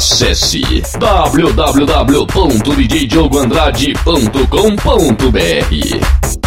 Acesse www.djdiogoandrade.com.br.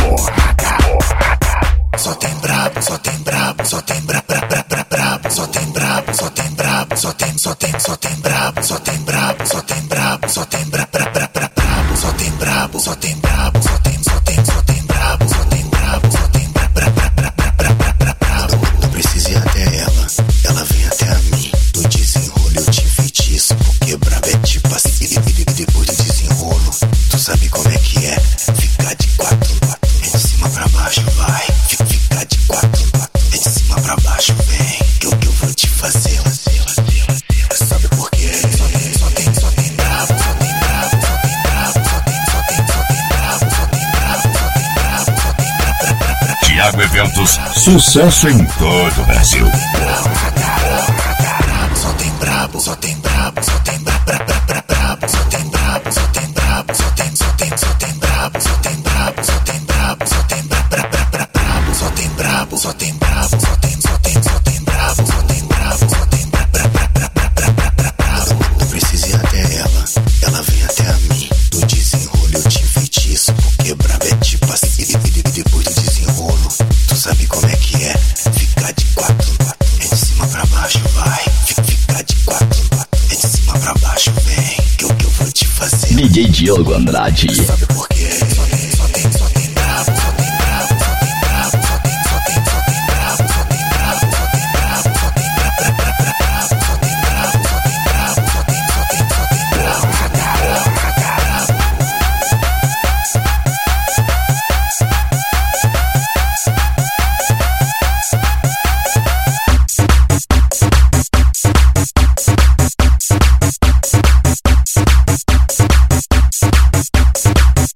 Só tem brabo, só tem brabo, só tem brabo, só tem brabo, só tem brabo, só tem brabo, só tem brabo, só tem brabo, só tem brabo, só tem brabo, só tem brabo, só tem brabo, só tem brabo, só tem brabo. Não precisa ir até ela vem até a mim. Do desenrolo eu te feitiço, porque brabo é tipo assim. E depois do desenrolo, tu sabe como é que é? Ficar de quatro, é de cima pra baixo, vai. Ficar de quatro, é de cima pra baixo, vem. Que eu vou te fazer. Sabe por quê? Só tem brabo, só tem brabo, só tem brabo, só tem brabo, só tem brabo, só tem brabo, só tem brabo. Thiago Eventos, sucesso em todo o Brasil. Só tem brabo, só tem brabo, só tem brabo, só tem brabo, só tem brabo, só tem brabo, só tem brabo, só tem brabo, só tem brabo, só tem brabo, só tem brabo, só tem brabo, só tem brabo, só tem brabo. Não precisa ir até ela vem até a mim. Do desenrolo eu te feitiço, porque brabo é tipo assim. E depois do desenrolo, tu sabe como é que é? Ficar de quatro, é de cima pra baixo, vai. Ficar de quatro, é de cima pra baixo, vem. Que eu vou te fazer. DJ Diogo Andrade. Sabe por quê?